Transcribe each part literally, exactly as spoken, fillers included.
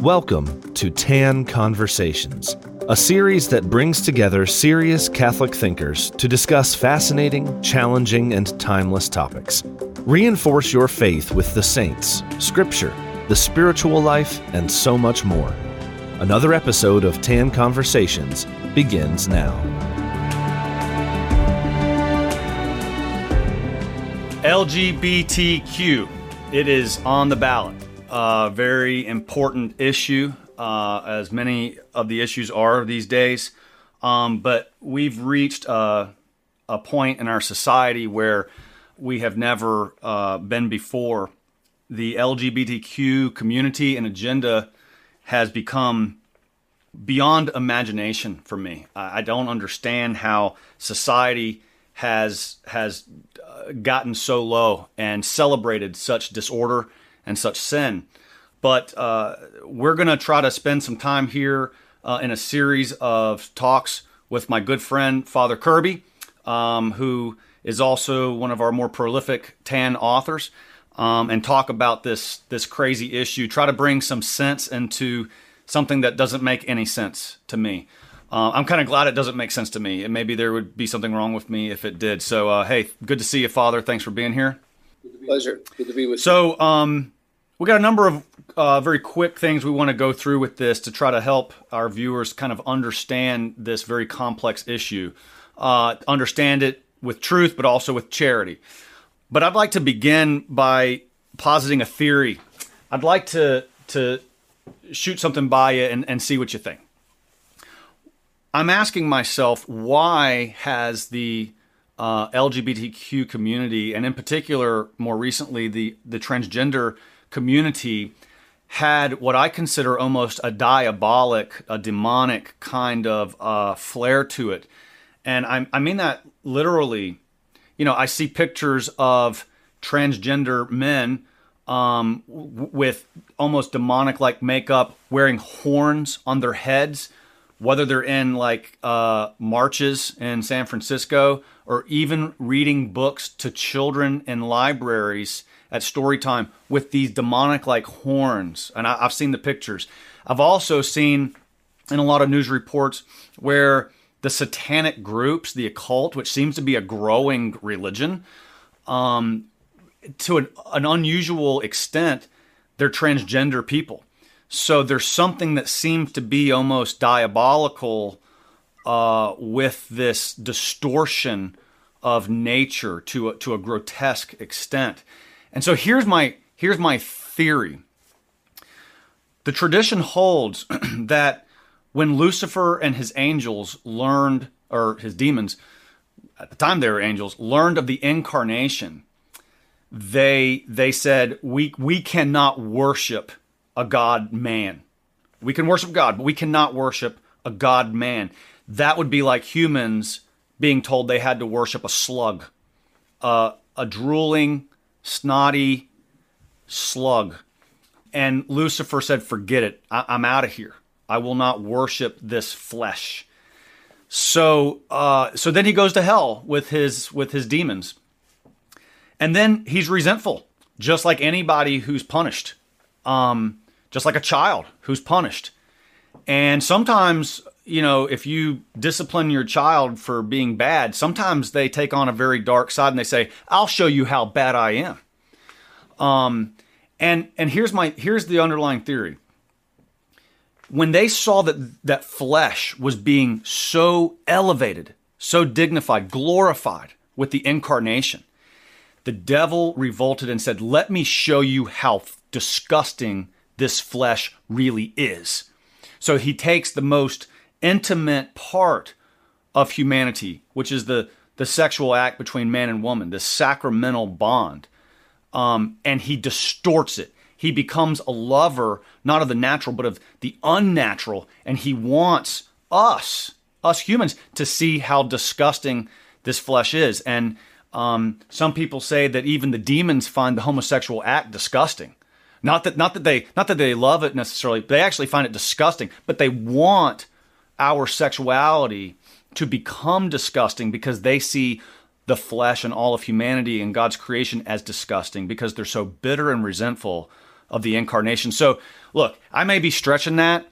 Welcome to Tan Conversations, a series that brings together serious Catholic thinkers to discuss fascinating, challenging, and timeless topics. Reinforce your faith with the saints, Scripture, the spiritual life, and so much more. Another episode of Tan Conversations begins now. L G B T Q, it is on the ballot. A very important issue, uh, as many of the issues are these days. Um, but we've reached a, a point in our society where we have never uh, been before. The L G B T Q community and agenda has become beyond imagination for me. I, I don't understand how society has has uh, gotten so low and celebrated such disorder and such sin. But uh, we're going to try to spend some time here uh, in a series of talks with my good friend, Father Kirby, um, who is also one of our more prolific Tan authors, um, and talk about this, this crazy issue, try to bring some sense into something that doesn't make any sense to me. Uh, I'm kind of glad it doesn't make sense to me, and maybe there would be something wrong with me if it did. So, uh, hey, good to see you, Father. Thanks for being here. Pleasure. Good to be with you. So, um, we got a number of uh, very quick things we want to go through with this to try to help our viewers kind of understand this very complex issue, uh, understand it with truth, but also with charity. But I'd like to begin by positing a theory. I'd like to to shoot something by you and, and see what you think. I'm asking myself, why has the uh, L G B T Q community, and in particular, more recently, the, the transgender community, had what I consider almost a diabolic, a demonic kind of uh, flair to it? And I, I mean that literally. You know, I see pictures of transgender men um, w- with almost demonic-like makeup, wearing horns on their heads, whether they're in like uh, marches in San Francisco or even reading books to children in libraries at story time with these demonic-like horns. And I, I've seen the pictures. I've also seen in a lot of news reports where the satanic groups, the occult, which seems to be a growing religion, um, to an, an unusual extent, they're transgender people. So there's something that seems to be almost diabolical uh, with this distortion of nature to a, to a grotesque extent. And so here's my here's my theory. The tradition holds that when Lucifer and his angels learned, or his demons, at the time they were angels, learned of the incarnation, they they said, we we cannot worship a God man. We can worship God, but we cannot worship a God man. That would be like humans being told they had to worship a slug, uh, a drooling, snotty slug. And Lucifer said, forget it. I- I'm out of here. I will not worship this flesh. So, uh, so then he goes to hell with his with his demons, and then he's resentful, just like anybody who's punished, um, just like a child who's punished. And sometimes, you know, if you discipline your child for being bad, sometimes they take on a very dark side and they say, "I'll show you how bad I am." Um, and and here's my here's the underlying theory. When they saw that that flesh was being so elevated, so dignified, glorified with the incarnation, the devil revolted and said, let me show you how disgusting this flesh really is. So he takes the most intimate part of humanity, which is the, the sexual act between man and woman, the sacramental bond, um, and he distorts it. He becomes a lover, not of the natural, but of the unnatural. And he wants us, us humans, to see how disgusting this flesh is. And um, some people say that even the demons find the homosexual act disgusting. Not that, not that they, not that they love it necessarily. They actually find it disgusting, but they want our sexuality to become disgusting because they see the flesh and all of humanity and God's creation as disgusting because they're so bitter and resentful of the incarnation. So, look, I may be stretching that,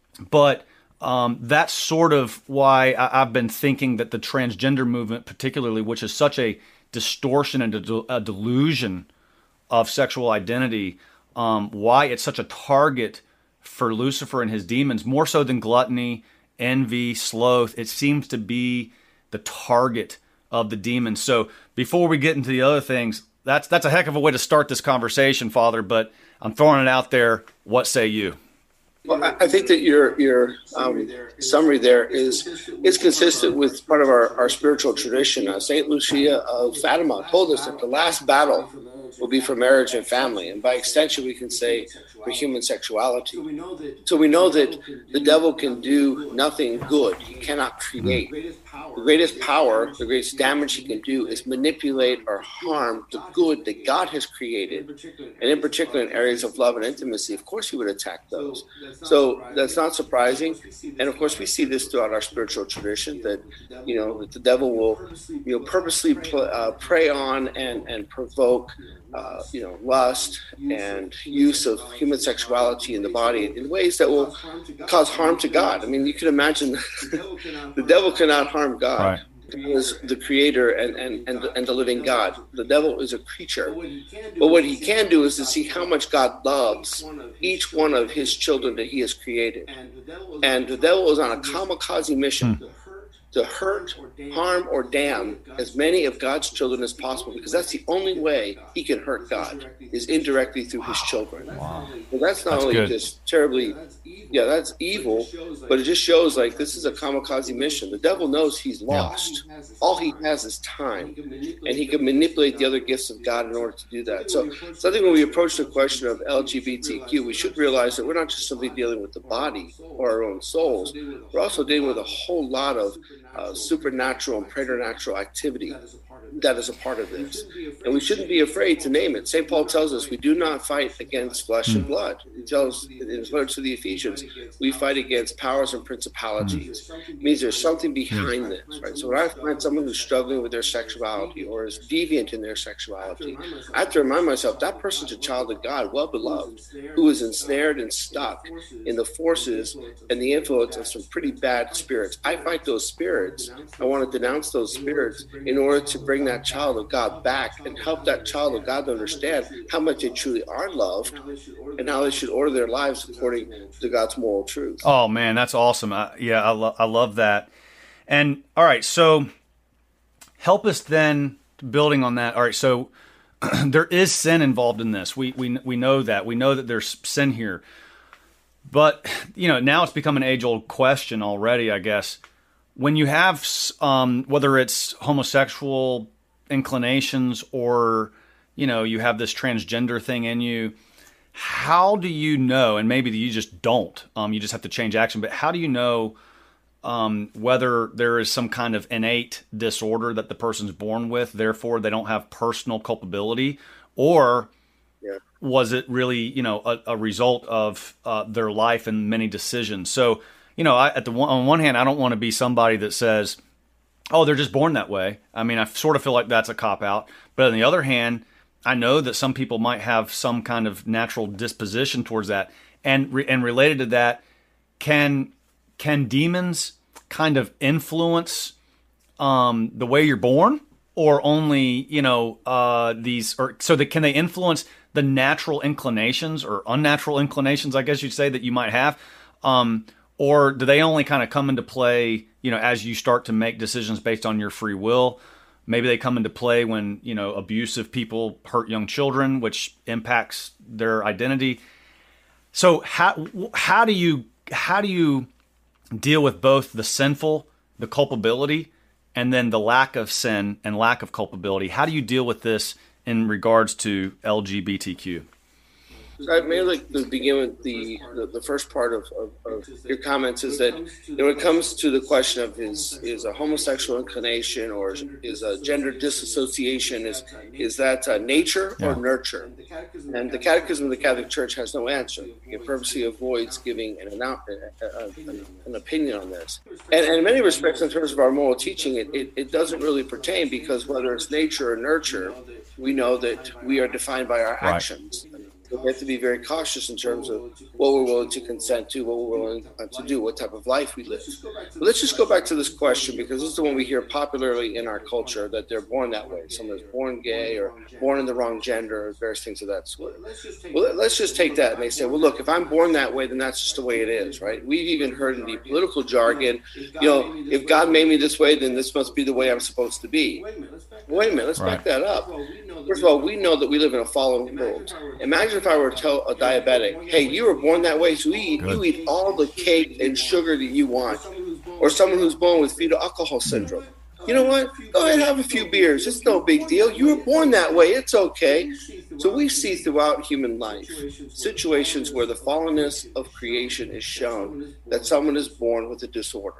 but um, that's sort of why I, I've been thinking that the transgender movement, particularly, which is such a distortion and a, a delusion of sexual identity, um, why it's such a target for Lucifer and his demons, more so than gluttony, envy, sloth. It seems to be the target of the demons. So before we get into the other things, that's that's a heck of a way to start this conversation, Father, but I'm throwing it out there. What say you? Well, I think that your your um, summary there is is consistent with part of our, our spiritual tradition. Uh, Saint Lucia of Fatima told us that the last battle will be for marriage and family, and by extension, we can say for human sexuality. So we know that the devil can do nothing good. He cannot create. The greatest power, the greatest damage he can do is manipulate or harm the good that God has created, and in particular in areas of love and intimacy. Of course, he would attack those. So that's not surprising, and of course, we see this throughout our spiritual tradition that you know that the devil will you know purposely pl- uh, prey on and and provoke. Uh, you know, lust and use of human sexuality in the body in ways that will cause harm to God. I mean, you can imagine the devil cannot harm God. Right. He is the creator and, and, and, the, and the living God. The devil is a creature. But what he can do is to see how much God loves each one of his children that he has created. And the devil is on a kamikaze mission. Hmm. to hurt, harm, or damn as many of God's children as possible, because that's the only way he can hurt God, is indirectly through his children. Wow. So that's not That's only good. just terribly, yeah, that's evil, but it just shows like this is a kamikaze mission. The devil knows he's lost. All he has is time, and he can manipulate the other gifts of God in order to do that. So, so I think when we approach the question of L G B T Q, we should realize that we're not just simply dealing with the body or our own souls. We're also dealing with a whole lot of Uh, supernatural and preternatural activity that is a part of this. And we shouldn't be afraid to name it. Saint Paul tells us we do not fight against flesh and blood. He tells in his letter to the Ephesians, we fight against powers and principalities. It means there's something behind this, right? So when I find someone who's struggling with their sexuality or is deviant in their sexuality, I have to remind myself that person's a child of God, well beloved, who is ensnared and stuck in the forces and the influence of some pretty bad spirits. I fight those spirits. I want to denounce those spirits in order to bring that child of God back and help that child of God to understand how much they truly are loved and how they should order their lives according to God's moral truth. Oh man, that's awesome. I, yeah, I, lo- I love that. And all right, so help us then building on that. All right, so there is sin involved in this. We we we know that. We know that there's sin here. But you know, now it's become an age-old question already, I guess. When you have, um, whether it's homosexual inclinations or, you know, you have this transgender thing in you, how do you know, and maybe you just don't, um, you just have to change action, but how do you know um, whether there is some kind of innate disorder that the person's born with, therefore they don't have personal culpability, or Yeah. was it really, you know, a, a result of uh, their life and many decisions? So, you know, I, at the one, on one hand, I don't want to be somebody that says, "Oh, they're just born that way." I mean, I sort of feel like that's a cop out. But on the other hand, I know that some people might have some kind of natural disposition towards that. And re- and related to that, can can demons kind of influence um, the way you're born, or only you know uh, these, or so that can they influence the natural inclinations or unnatural inclinations, I guess you'd say, that you might have? Um, Or do they only kind of come into play, you know, as you start to make decisions based on your free will? Maybe they come into play when, you know, abusive people hurt young children, which impacts their identity. So how how do you how do you deal with both the sinful, the culpability, and then the lack of sin and lack of culpability? How do you deal with this in regards to L G B T Q? I may like to begin with the, the, the first part of, of, of your comments is that you know, when it comes to the question of is is a homosexual inclination or is a gender disassociation, is is that uh, nature or Yeah. nurture? And the Catechism of the Catholic Church has no answer. It purposely avoids giving an, an, an opinion on this. And, and in many respects, in terms of our moral teaching, it, it, it doesn't really pertain, because whether it's nature or nurture, we know that we are defined by our Right. actions. we have to be very cautious in terms of what we're willing to consent to, what we're willing to do, what type of life we live. But let's just go back to this question, because this is the one we hear popularly in our culture, that they're born that way. Someone is born gay or born in the wrong gender or various things of that sort. Well, let's just take that. And they say, well, look, if I'm born that way, then that's just the way it is, right? We've even heard in the political jargon, you know, if God made me this way, then this must be the way I'm supposed to be. Wait a minute, let's Right. back that up. First of all, we know that we live in a fallen world. Imagine if I were to tell a diabetic, hey, you were born that way, so you eat, you eat all the cake and sugar that you want. Or someone who's born with fetal alcohol syndrome. You know what? Go ahead and have a few beers. It's no big deal. You were born that way. It's okay. So we see throughout human life situations where the fallenness of creation is shown, that someone is born with a disorder.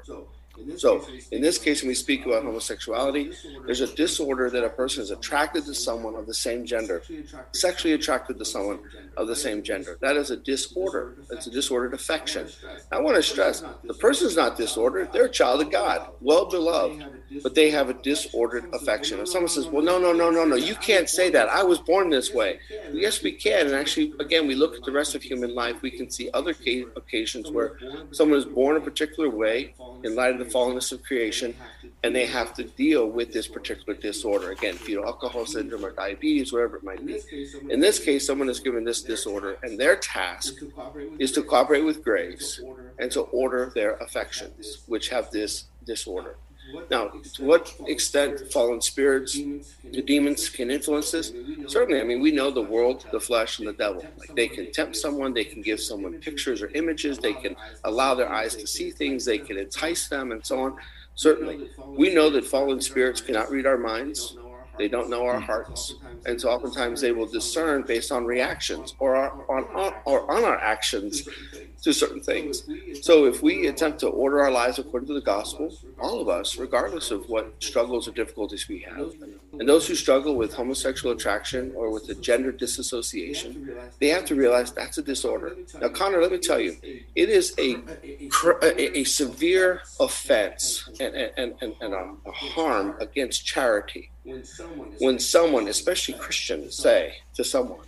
So in this case, when we speak about homosexuality, there's a disorder that a person is attracted to someone of the same gender, sexually attracted to someone of the same gender. That is a disorder. It's a disordered affection. I want to stress, the person is not disordered. They're a child of God, well beloved, but they have a disordered affection. If someone says, well, no, no, no, no, no, you can't say that. I was born this way. Well, yes, we can. And actually, again, we look at the rest of human life, we can see other occasions where someone is born a particular way in light of the fallenness of creation, and they have to deal with this particular disorder. Again, fetal alcohol syndrome or diabetes, whatever it might be. In this case, someone is given this disorder, and their task is to cooperate with grace and to order their affections, which have this disorder. Now, to what extent fallen spirits, the demons can influence this? Certainly, I mean, we know the world, the flesh, and the devil. Like, they can tempt someone, they can give someone pictures or images, they can allow their eyes to see things, they can entice them, and so on. Certainly, we know that fallen spirits cannot read our minds. They don't know our hearts. And so oftentimes they will discern based on reactions or our, on, on, or on our actions to certain things. So if we attempt to order our lives according to the gospel, all of us, regardless of what struggles or difficulties we have, and those who struggle with homosexual attraction or with the gender disassociation, they have to realize that's a disorder. Now, Connor, let me tell you, it is a a, a severe offense and, and, and, and a harm against charity when someone, especially Christians, say to someone,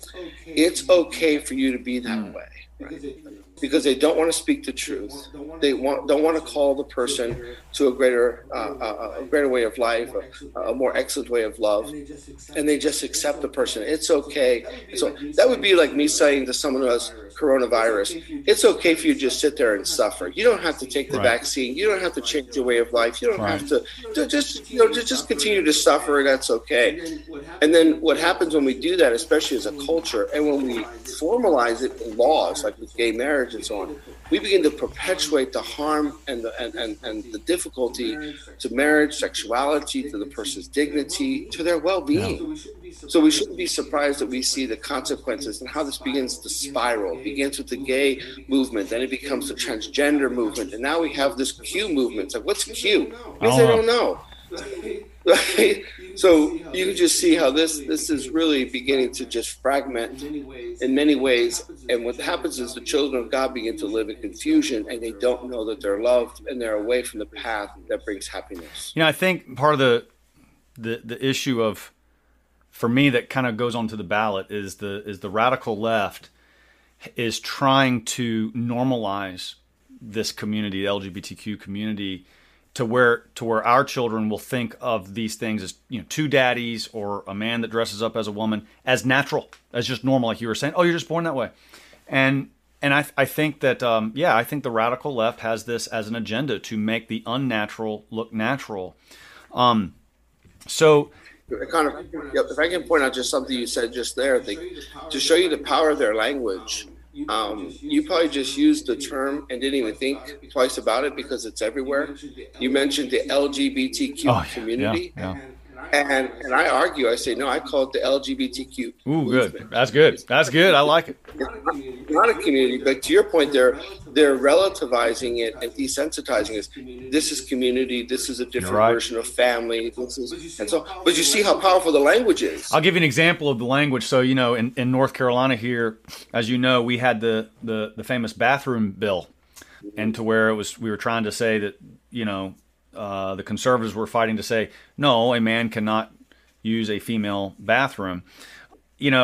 it's okay for you to be that way. Right? Because they don't want to speak the truth. They want don't want to call the person to a greater uh, a, a greater way of life, a, a more excellent way of love, and they just accept the person. It's okay. So that would be like me saying to someone who has coronavirus, it's okay for you to just sit there and suffer. You don't have to take the Right. vaccine. You don't have to change your way of life. You don't Right. have to, to just you know just, just continue to suffer, and that's okay. And then what happens when we do that, especially as a culture, and when we formalize it in laws like with gay marriage and so on, we begin to perpetuate the harm and the and, and, and the difficulty to marriage, sexuality, to the person's dignity, to their well-being. So we shouldn't be surprised that we see the consequences and how this begins to spiral. It begins with the gay movement, then it becomes the transgender movement, and now we have this Q movement. It's like, what's Q? Because they don't know. Right? So you can just see how this this is really beginning to just fragment in many ways. And what happens is the children of God begin to live in confusion, and they don't know that they're loved, and they're away from the path that brings happiness. You know, I think part of the the the issue of, for me, that kind of goes onto the ballot is the is the radical left is trying to normalize this community, the L G B T Q community, to where to where our children will think of these things as, you know, two daddies or a man that dresses up as a woman as natural, as just normal, like you were saying. Oh, you're just born that way, and and I I think that um, yeah, I think the radical left has this as an agenda to make the unnatural look natural. Um, so. Connor, if I can point out just something you said just there, the, to show you the power of their language, um, you probably just used the term and didn't even think twice about it because it's everywhere. You mentioned the L G B T Q Oh, yeah, community. yeah, yeah. And and I argue, I say, no, I call it the L G B T Q Ooh, movement. good. That's good. That's good. I like it. It's not a community, but to your point, they're they're relativizing it and desensitizing it. This is community. This is a different right. version of family. This is, and so, but you see how powerful the language is. I'll give you an example of the language. So, you know, in, in North Carolina here, as you know, we had the, the, the famous bathroom bill, and to where it was, we were trying to say that, you know, uh, the conservatives were fighting to say, no, a man cannot use a female bathroom. You know,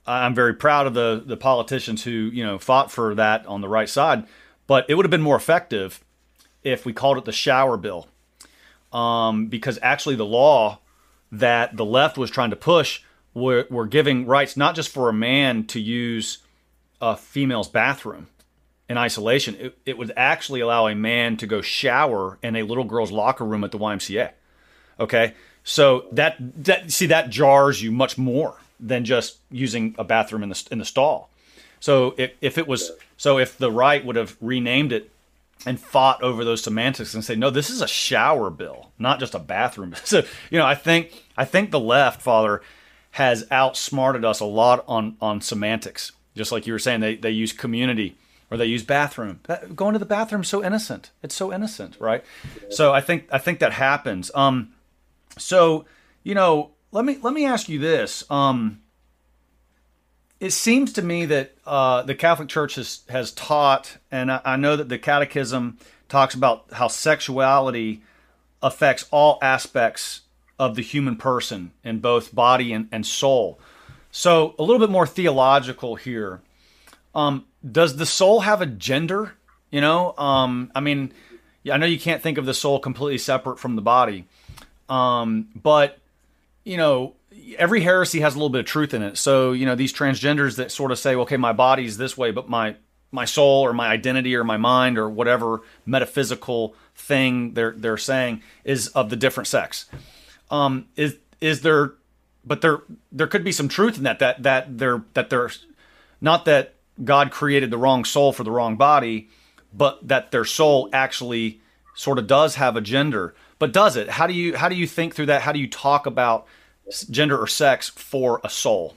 I'm very proud of the the politicians who, you know, fought for that on the right side, but it would have been more effective if we called it the shower bill, um, because actually the law that the left was trying to push were, were giving rights not just for a man to use a female's bathroom in isolation. It, it would actually allow a man to go shower in a little girl's locker room at the Y M C A. Okay, so that that see that jars you much more than just using a bathroom in the in the stall. So if, if it was, so if the right would have renamed it and fought over those semantics and say, no, this is a shower bill, not just a bathroom. So, you know, I think I think the left, Father, has outsmarted us a lot on on semantics. Just like you were saying, they they use community or they use bathroom. Going to the bathroom is so innocent. It's so innocent, right? So I think I think that happens. Um, so you know. Let me let me ask you this. Um, it seems to me that uh, the Catholic Church has, has taught, and I, I know that the Catechism talks about how sexuality affects all aspects of the human person in both body and, and soul. So a little bit more theological here. Um, does the soul have a gender? You know, um, I mean, I know you can't think of the soul completely separate from the body, um, but you know, every heresy has a little bit of truth in it. So, you know, these transgenders that sort of say, okay, my body's this way, but my my soul or my identity or my mind or whatever metaphysical thing they're they're saying is of the different sex. Um, is is there? But there there could be some truth in that. That that they're that they're not that God created the wrong soul for the wrong body, but that their soul actually sort of does have a gender. But does it? How do you how do you think through that? How do you talk about gender or sex for a soul?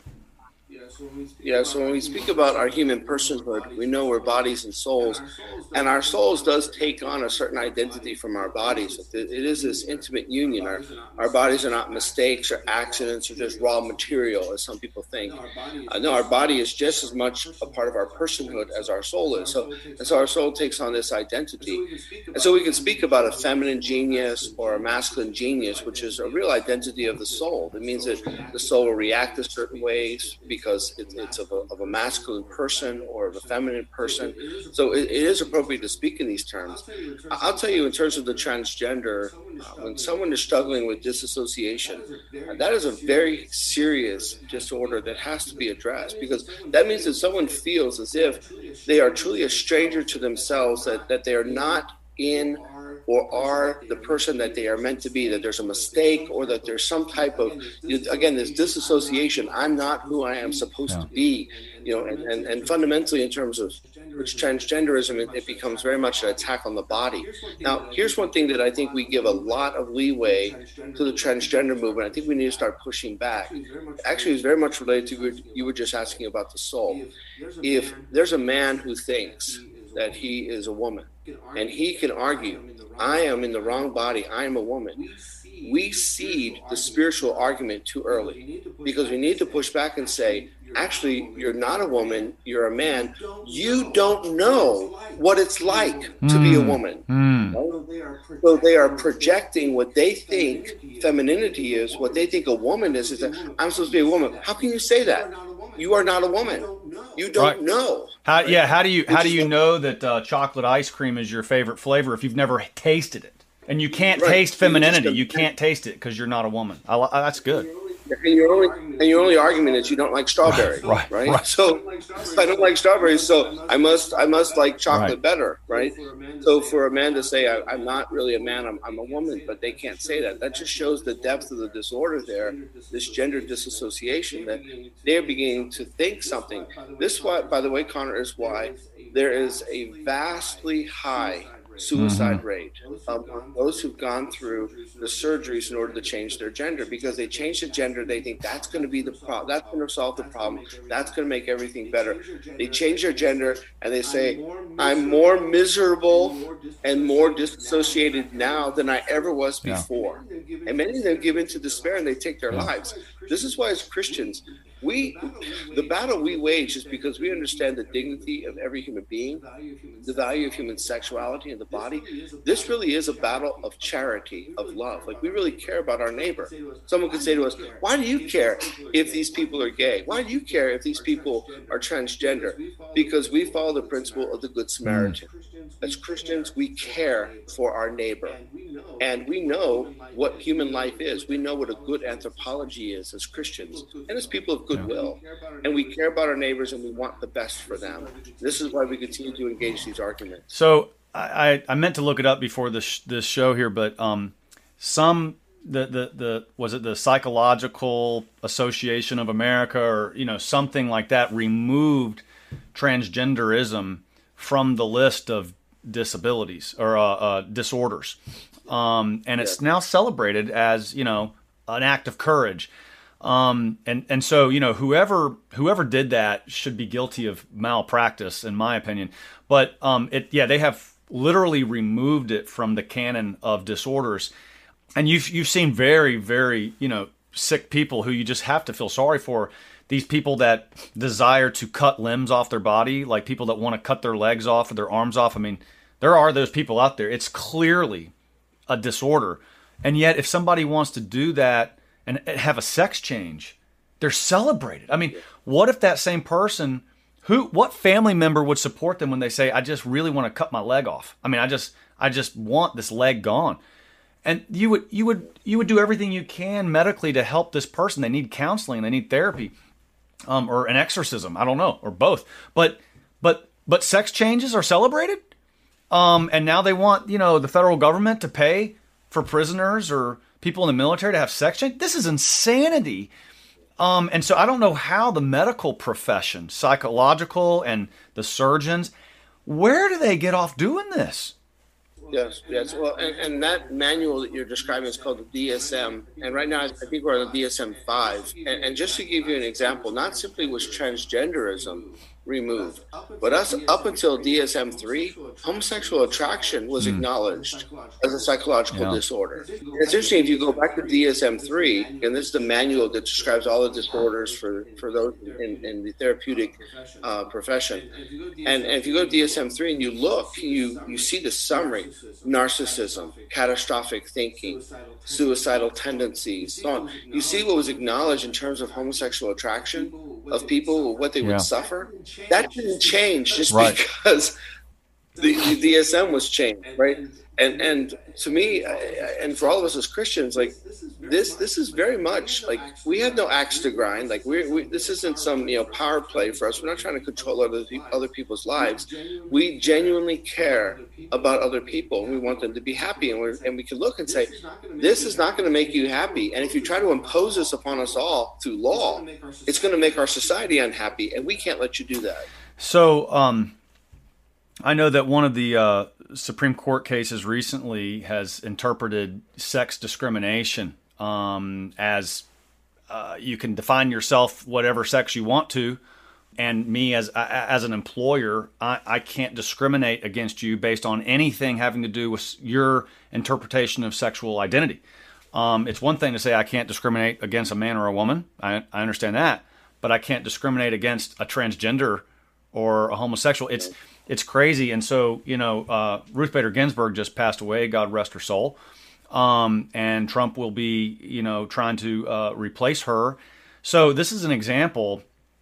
Yeah, so when we speak about our human personhood, we know we're bodies and souls, and our souls does take on a certain identity from our bodies. It is this intimate union. Our, our bodies are not mistakes or accidents or just raw material, as some people think. Uh, no, our body is just as much a part of our personhood as our soul is. So, and so our soul takes on this identity. And so we can speak about a feminine genius or a masculine genius, which is a real identity of the soul. It means that the soul will react a certain ways because It, it's of a, of a masculine person or of a feminine person. So it, it is appropriate to speak in these terms. I'll tell you, in terms of the transgender, uh, when someone is struggling with disassociation, uh, that is a very serious disorder that has to be addressed, because that means that someone feels as if they are truly a stranger to themselves, that, that they are not in or are the person that they are meant to be, that there's a mistake, or that there's some type of, again, this disassociation. I'm not who I am supposed yeah. to be, you know, and, and, and fundamentally in terms of which transgenderism, it, it becomes very much an attack on the body. Now, here's one thing that I think we give a lot of leeway to the transgender movement. I think we need to start pushing back. Actually, it's very much related to what you were just asking about the soul. If there's a man who thinks that he is a woman, and he can argue, I am in the wrong body, I am a woman, we cede the spiritual argument too early, because we need to push back and say, actually, you're not a woman, you're a man. You don't know what it's like mm. to be a woman. Mm. Right? So they are projecting what they think femininity is, what they think a woman is, is that I'm supposed to be a woman. How can you say that? You are not a woman. You don't right. know. How, yeah, how do you how do you know that uh, chocolate ice cream is your favorite flavor if you've never tasted it? And you can't right. taste femininity. You can't taste it because you're not a woman. I, I, that's good. And your only and your only argument is you don't like strawberry, right? right, right. So I don't like strawberries, so I must I must like chocolate right. better, right? So for a man to say I, I'm not really a man, I'm I'm a woman, but they can't say that. That just shows the depth of the disorder there, this gender disassociation, that they're beginning to think something. This, why, by the way, Connor, is why there is a vastly high suicide mm-hmm. rate among those who've gone through the surgeries in order to change their gender, because they change the gender, they think that's going to be the problem, that's going to solve the problem, that's going to make everything better. They change their gender and they say, I'm more miserable and more disassociated now than I ever was before. Yeah. And many of them give into despair and they take their yeah. lives. This is why, as Christians, We, the battle we wage is because we understand the dignity of every human being, the value of human sexuality and the body. This really is a battle of charity, of love. Like, we really care about our neighbor. Someone could say to us, why do you care if these people are gay? Why do you care if these people are transgender? Because we follow the principle of the Good Samaritan. As Christians, we care for our neighbor. And we know what human life is. We know what a good anthropology is as Christians and as people of goodwill. And we care about our neighbors and we want the best for them. This is why we continue to engage these arguments. So I, I meant to look it up before this this show here, but um, some the, the the was it the Psychological Association of America or you know something like that removed transgenderism from the list of disabilities or uh, uh, disorders, um, and it's now celebrated as you know an act of courage. Um, and, and so, you know, whoever, whoever did that should be guilty of malpractice, in my opinion. But, um, it, yeah, they have literally removed it from the canon of disorders. And you've, you've seen very, very, you know, sick people who you just have to feel sorry for. These people that desire to cut limbs off their body, like people that want to cut their legs off or their arms off. I mean, there are those people out there. It's clearly a disorder. And yet, if somebody wants to do that, and have a sex change, they're celebrated. I mean, what if that same person, who, what family member would support them when they say, I just really want to cut my leg off? I mean, I just, I just want this leg gone. And you would, you would, you would do everything you can medically to help this person. They need counseling, they need therapy, um, or an exorcism. I don't know, or both. But, but, but sex changes are celebrated. Um, and now they want, you know, the federal government to pay for prisoners or people in the military to have sex change. This is insanity. Um, and so I don't know how the medical profession, psychological and the surgeons, where do they get off doing this? Yes, yes. Well, and, and that manual that you're describing is called the D S M. And right now, I think we're on the D S M five. And, and just to give you an example, not simply was transgenderism removed, but us up until D S M three, homosexual attraction was acknowledged as a psychological yeah. disorder. It's interesting, if you go back to D S M three, and this is the manual that describes all the disorders for, for those in, in the therapeutic uh, profession. And, and if you go to D S M three and you look, you, you see the summary: narcissism, catastrophic thinking, suicidal tendencies, so on. You see what was acknowledged in terms of homosexual attraction of people, what they would yeah. suffer. That didn't change just right. because the, the D S M was changed, right? And and to me, and for all of us as Christians, like this, this is very much like we have no axe to grind. Like we, we this isn't some you know power play for us. We're not trying to control other other people's lives. We genuinely care about other people, and we want them to be happy. And we and we can look and say, this is not going to make you happy. And if you try to impose this upon us all through law, it's going to make our society unhappy, and we can't let you do that. So, um, I know that one of the uh, Supreme Court cases recently has interpreted sex discrimination um, as uh, you can define yourself whatever sex you want to, and me as as an employer, I, I can't discriminate against you based on anything having to do with your interpretation of sexual identity. Um, it's one thing to say I can't discriminate against a man or a woman. I, I understand that, but I can't discriminate against a transgender or a homosexual. It's It's crazy. And so, you know, uh, Ruth Bader Ginsburg just passed away, God rest her soul. Um, and Trump will be, you know, trying to uh, replace her. So this is an example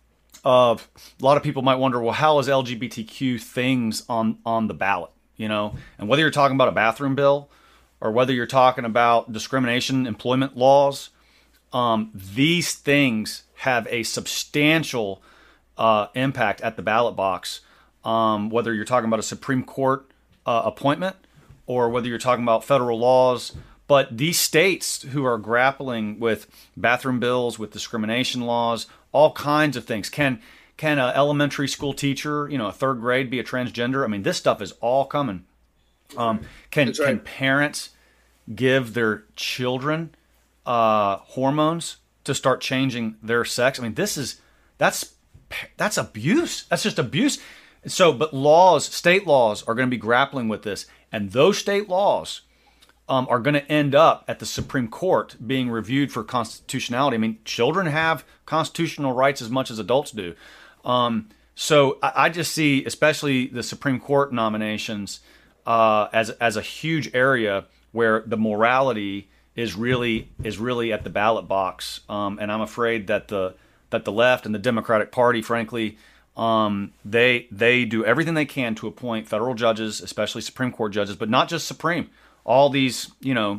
of a lot of people might wonder, well, how is L G B T Q things on, on the ballot, you know? And whether you're talking about a bathroom bill or whether you're talking about discrimination, employment laws, um, these things have a substantial uh, impact at the ballot box. Um, whether you're talking about a Supreme Court uh, appointment or whether you're talking about federal laws. But these states who are grappling with bathroom bills, with discrimination laws, all kinds of things. Can can an elementary school teacher, you know, a third grade, be a transgender? I mean, this stuff is all coming. Um, can right. can parents give their children uh, hormones to start changing their sex? I mean, this is that's that's abuse. That's just abuse. So, but laws, state laws are going to be grappling with this. And those state laws um, are going to end up at the Supreme Court being reviewed for constitutionality. I mean, children have constitutional rights as much as adults do. Um, so I, I just see, especially the Supreme Court nominations, uh, as as a huge area where the morality is really is really at the ballot box. Um, and I'm afraid that the that the left and the Democratic Party, frankly, um, they they do everything they can to appoint federal judges, especially Supreme Court judges, but not just Supreme. All these, you know,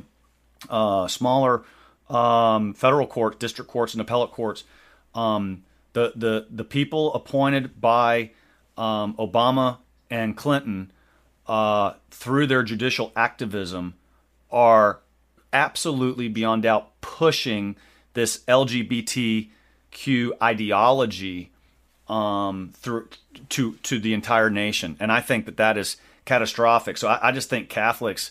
uh, smaller um, federal courts, district courts, and appellate courts. Um, the the the people appointed by um, Obama and Clinton uh, through their judicial activism are absolutely beyond doubt pushing this L G B T Q ideology um, through to to the entire nation, and I think that that is catastrophic. So I, I just think Catholics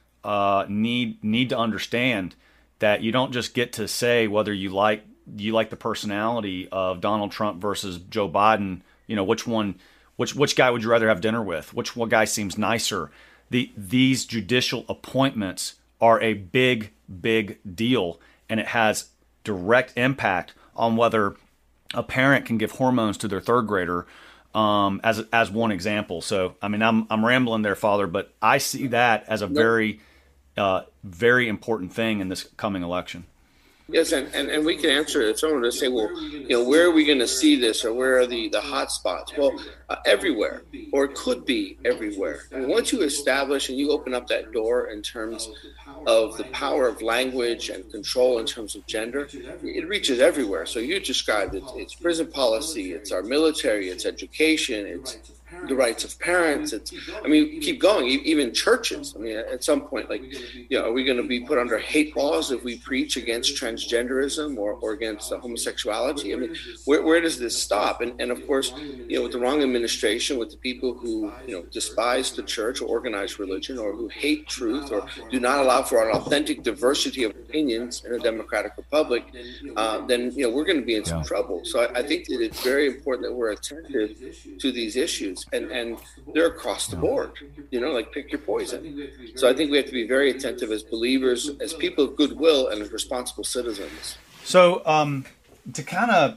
uh, need need to understand that you don't just get to say whether you like you like the personality of Donald Trump versus Joe Biden. You know, which one, which which guy would you rather have dinner with? Which one guy seems nicer? The these judicial appointments are a big, big deal, and it has direct impact on whether a parent can give hormones to their third grader, um, as as one example. So, I mean, I'm I'm rambling there, Father, but I see that as a very, uh, very important thing in this coming election. Yes, and, and, and we can answer it. If someone were to say, well, you know, where are we going to see this, or where are the, the hot spots? Well, uh, everywhere, or it could be everywhere. And once you establish and you open up that door in terms of the power of language and control in terms of gender, it reaches everywhere. So you described it. It's prison policy, it's our military, it's education, it's the rights of parents. It's, I mean, keep going, even churches. I mean, at some point, like, you know, are we going to be put under hate laws if we preach against transgenderism or, or against uh, homosexuality? I mean, where, where does this stop? And, and of course, you know, with the wrong administration, with the people who, you know, despise the church or organized religion, or who hate truth, or do not allow for an authentic diversity of opinions in a democratic republic, uh, then, you know, we're going to be in some yeah. trouble. So I, I think that it's very important that we're attentive to these issues. And and they're across the board, you know, like pick your poison. So I think we have to be very attentive as believers, as people of goodwill, and as responsible citizens. So um, to kind of,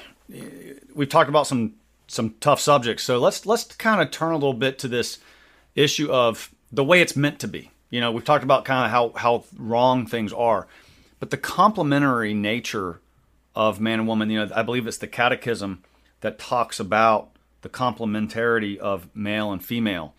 we've talked about some some tough subjects. So let's let's kind of turn a little bit to this issue of the way it's meant to be. You know, we've talked about kind of how how wrong things are, but the complementary nature of man and woman. You know, I believe it's the Catechism that talks about the complementarity of male and female.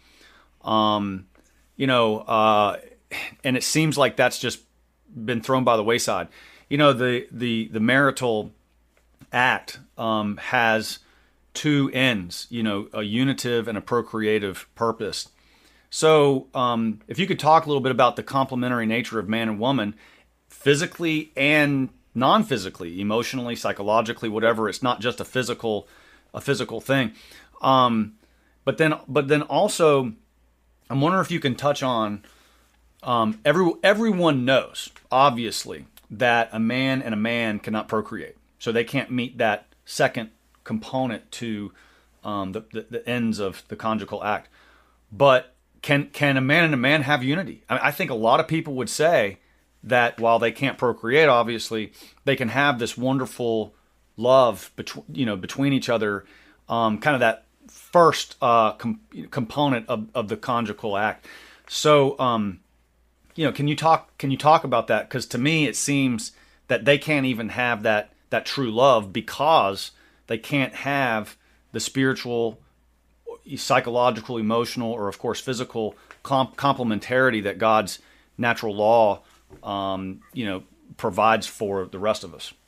Um, you know, uh, and it seems like that's just been thrown by the wayside. You know, the the the marital act um, has two ends. You know, a unitive and a procreative purpose. So, um, if you could talk a little bit about the complementary nature of man and woman, physically and non-physically, emotionally, psychologically, whatever. It's not just a physical. a physical thing. Um, but then, but then also, I'm wondering if you can touch on, um, every, everyone knows, obviously, that a man and a man cannot procreate. So they can't meet that second component to, um, the, the, the ends of the conjugal act. But can, can a man and a man have unity? I mean, I think a lot of people would say that while they can't procreate, obviously, they can have this wonderful love between, you know, between each other, um, kind of that first uh, com- component of, of the conjugal act. So, um, you know, can you talk can you talk about that? Because to me, it seems that they can't even have that that true love because they can't have the spiritual, psychological, emotional, or of course physical comp- complementarity that God's natural law, um, you know, provides for the rest of us.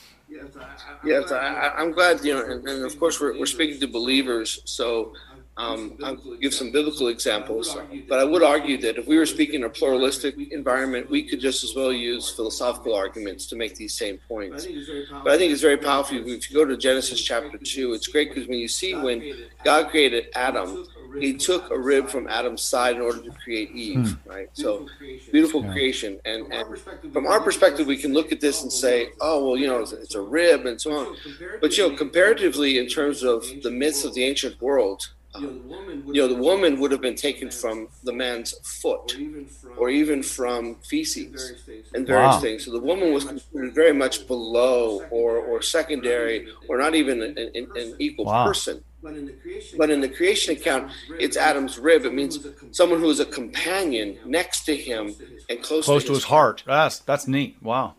Yes, I, I'm glad, you know, and, and of course we're, we're speaking to believers, so um, I'll give some biblical examples. But I would argue that if we were speaking in a pluralistic environment, we could just as well use philosophical arguments to make these same points. But I think it's very powerful. If you go to Genesis chapter two, it's great because when you see when God created Adam, he took a rib from Adam's side in order to create Eve, hmm. right? So beautiful yeah. creation. And, and from our perspective, we can look at this and say, oh, well, you know, it's, it's a rib and so on. But, you know, comparatively in terms of the myths of the ancient world, you know, the woman would have been taken from the man's foot, or even from feces and various Wow. things. So the woman was considered very much below, or or secondary, or not even an, an, an equal Wow. person. But in the creation account, it's Adam's rib. It means someone who is a companion next to him and close, Close to to his, his heart. That's that's neat. Wow.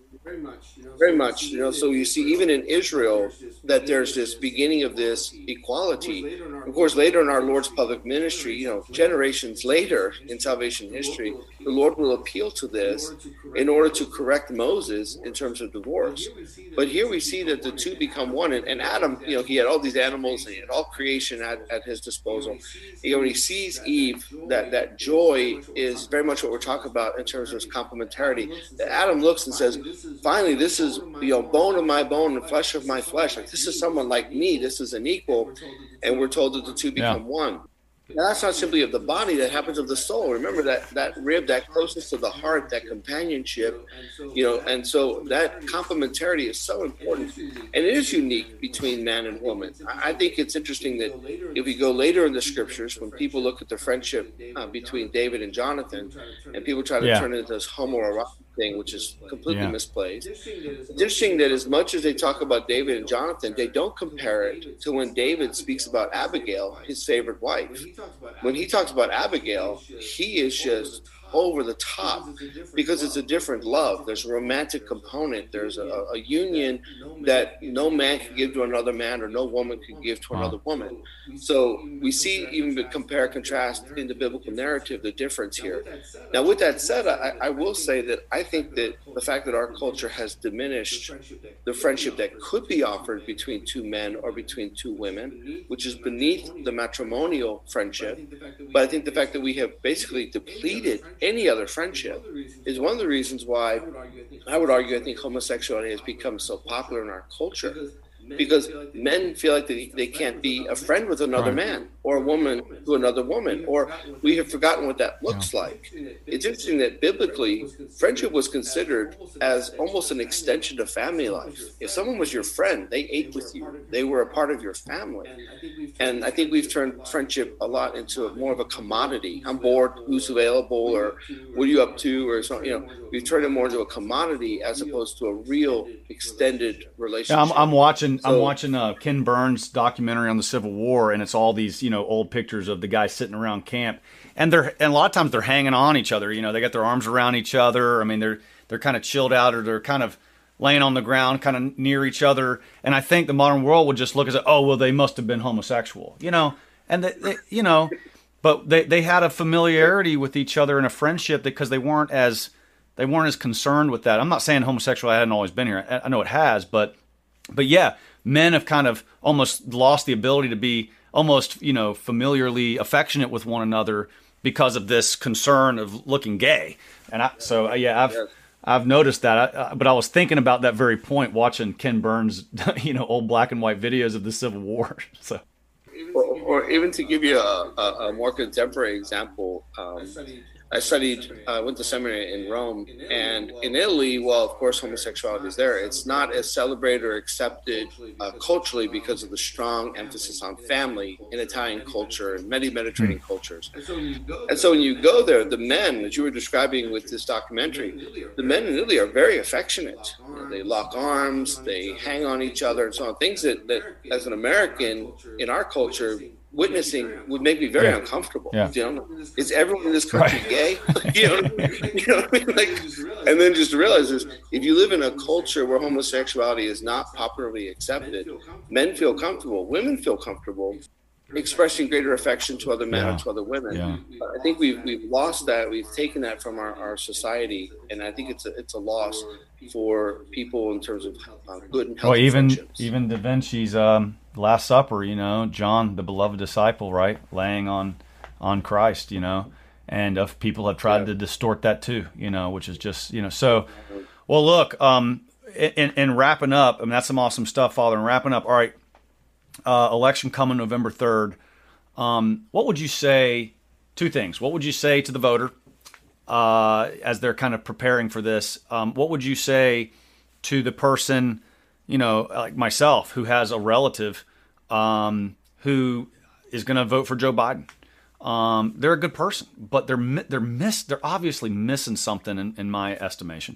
Very much, you know. So you see, even in Israel, that there's this beginning of this equality. Of course, later in our Lord's public ministry, you know, generations later in salvation history, the Lord will appeal to this in order to correct Moses in terms of divorce. But here we see that the two become one. And, and Adam, you know, he had all these animals and he had all creation at, at his disposal. You know, when he sees Eve, that, that joy is very much what we're talking about in terms of complementarity. Adam looks and says, finally, this is, you know, bone of my bone and flesh of my flesh. Like, this is someone like me. This is an equal. And we're told that the two become Yeah. one. Now, that's not simply of the body, that happens of the soul. Remember that that rib, that closeness to the heart, that companionship, you know, and so that complementarity is so important. And it is unique between man and woman. I I think it's interesting that if we go later in the scriptures, when people look at the friendship uh, between David and Jonathan, and people try to Yeah. turn it into this homoerotic thing, which is completely Yeah. misplaced. It's interesting that as much as they talk about David and Jonathan, they don't compare it to when David speaks about Abigail, his favorite wife. When he talks about Abigail, he is just over the top because it's a different love. There's a romantic component. There's a, a union that no man can give to another man, or no woman can give to another woman. So we see, even to compare and contrast in the biblical narrative, the difference here. Now, with that said, I, I will say that I think that the fact that our culture has diminished the friendship that could be offered between two men or between two women, which is beneath the matrimonial friendship. But I think the fact that we have basically depleted any other friendship is one of the reasons why I would argue I think homosexuality has become so popular in our culture, because men feel like they, they can't be a friend with another Right. man, or a woman to another woman, or we have forgotten what that looks yeah. like. It's interesting that biblically, friendship was considered as almost an extension of family life. If someone was your friend, they ate with you. They were a part of your family. And I think we've turned friendship a lot into more of a commodity. I'm bored, who's available, or what are you up to, or something. You know, we've turned it more into a commodity as opposed to a real extended relationship. Yeah, I'm, I'm watching. So, I'm watching uh, Ken Burns' documentary on the Civil War, and it's all these, you know, old pictures of the guys sitting around camp, and they're and a lot of times they're hanging on each other. You know, they got their arms around each other. I mean, they're they're kind of chilled out, or they're kind of laying on the ground, kind of near each other. And I think the modern world would just look and say, "Oh, well, they must have been homosexual," you know, and they, they, you know, but they they had a familiarity with each other and a friendship because they weren't as they weren't as concerned with that. I'm not saying homosexuality hadn't always been here. I, I know it has, but but yeah. Men have kind of almost lost the ability to be almost, you know, familiarly affectionate with one another because of this concern of looking gay. And I, so, yeah, I've I've noticed that. I, but I was thinking about that very point watching Ken Burns, you know, old black and white videos of the Civil War. So, or, or even to give you a, a, a more contemporary example, um, I studied, uh, went to seminary in Rome, and in Italy, well, of course, homosexuality is there. It's not as celebrated or accepted uh, culturally because of the strong emphasis on family in Italian culture and many Mediterranean cultures. And so when you go there, the men that you were describing with this documentary, the men in Italy are very affectionate. You know, they lock arms, they hang on each other, and so on. Things that, that as an American in our culture, witnessing would make me very yeah. uncomfortable. Yeah. You know, is everyone in this country right. gay? you know, you know what I mean? Like, and then just to realize is, if you live in a culture where homosexuality is not popularly accepted, men feel comfortable, women feel comfortable expressing greater affection to other men yeah. or to other women. Yeah. I think we've we've lost that. We've taken that from our, our society, and I think it's a it's a loss for people in terms of uh, good and healthy well, even friendships. even Da Vinci's um, Last Supper, you know, John, the beloved disciple, right, laying on on Christ, you know, and of people have tried yeah. to distort that too, you know, which is just, you know, so. Well, look, um, in, in wrapping up, I mean, that's some awesome stuff, Father. And wrapping up, all right, uh, election coming November third. Um, what would you say? Two things. What would you say to the voter uh, as they're kind of preparing for this? Um, what would you say to the person, you know, like myself, who has a relative um, who is going to vote for Joe Biden. Um, they're a good person, but they're they're miss they're obviously missing something in, in my estimation.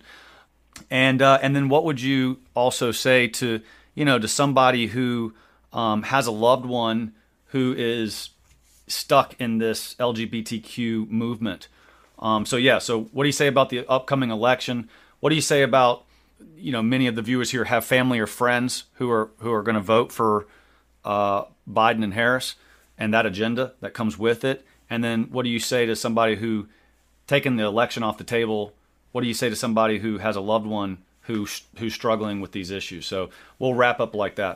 And uh, and then what would you also say to you know to somebody who um, has a loved one who is stuck in this L G B T Q movement? Um, so yeah, so what do you say about the upcoming election? What do you say about you know many of the viewers here have family or friends who are who are going to vote for uh, Biden and Harris, and that agenda that comes with it? And then what do you say to somebody who, taking the election off the table, what do you say to somebody who has a loved one who who's struggling with these issues? So we'll wrap up like that.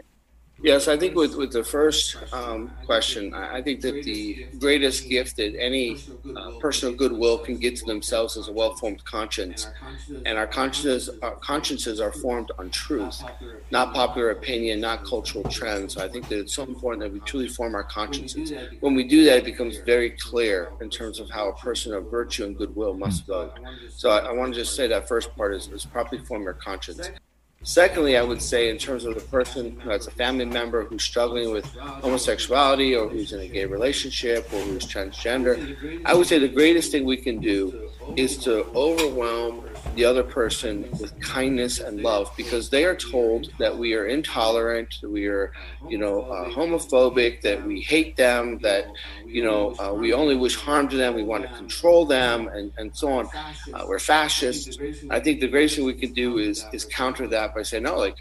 Yes, I think with, with the first um, question, I think that the greatest gift that any uh, person of goodwill can get to themselves is a well-formed conscience. And our consciences, our consciences are formed on truth, not popular opinion, not cultural trends. So I think that it's so important that we truly form our consciences. When we do that, it becomes very clear in terms of how a person of virtue and goodwill must vote. So I, I want to just say that first part is, is properly form your conscience. Secondly, I would say in terms of the person who has a family member who's struggling with homosexuality or who's in a gay relationship or who's transgender, I would say the greatest thing we can do is to overwhelm the other person with kindness and love, because they are told that we are intolerant, that we are, you know, uh, homophobic, that we hate them, that, you know, uh, we only wish harm to them, we want to control them, and, and so on. Uh, we're fascists. I think the greatest thing we can do is is counter that by saying, no, like,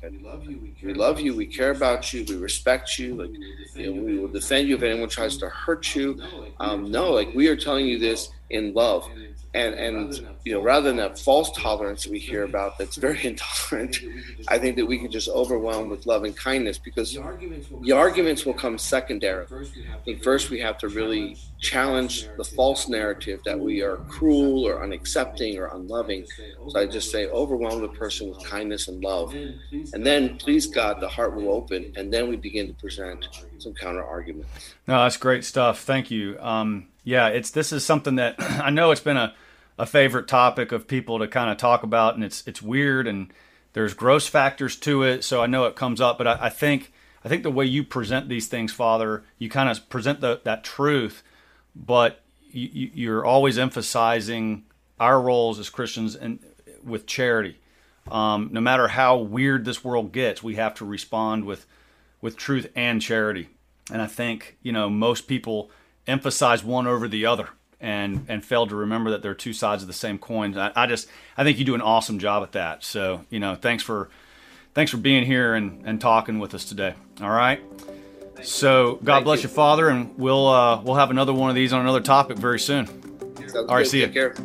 we love you, we care about you, we respect you, like, you know, we will defend you if anyone tries to hurt you. Um, no, like, we are telling you this in love. And, and you know, rather than that false tolerance that we hear about that's very intolerant, I think that we can just overwhelm with love and kindness, because the arguments will come secondary. I think first we have to really challenge the false narrative that we are cruel or unaccepting or unloving. So I just say overwhelm the person with kindness and love. And then, please God, the heart will open, and then we begin to present some counter arguments. No, that's great stuff. Thank you. Um, yeah, it's this is something that I know it's been a a favorite topic of people to kind of talk about, and it's it's weird, and there's gross factors to it, so I know it comes up, but I, I think I think the way you present these things, Father, you kind of present the, that truth, but you, you're always emphasizing our roles as Christians and with charity. Um, no matter how weird this world gets, we have to respond with with truth and charity. And I think, you know, most people emphasize one over the other, and and failed to remember that they're two sides of the same coin. I, I just I think you do an awesome job at that. So, you know, thanks for thanks for being here and, and talking with us today. All right. So God Thank bless you. you, Father, and we'll uh, we'll have another one of these on another topic very soon. Sounds All right, good. see you. Take care.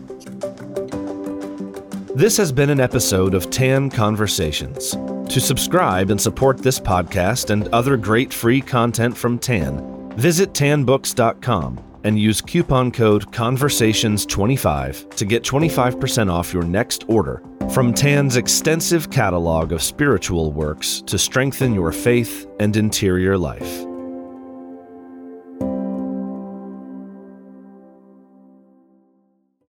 This has been an episode of Tan Conversations. To subscribe and support this podcast and other great free content from Tan, visit tan books dot com. and use coupon code conversations twenty-five to get twenty-five percent off your next order from Tan's extensive catalog of spiritual works to strengthen your faith and interior life.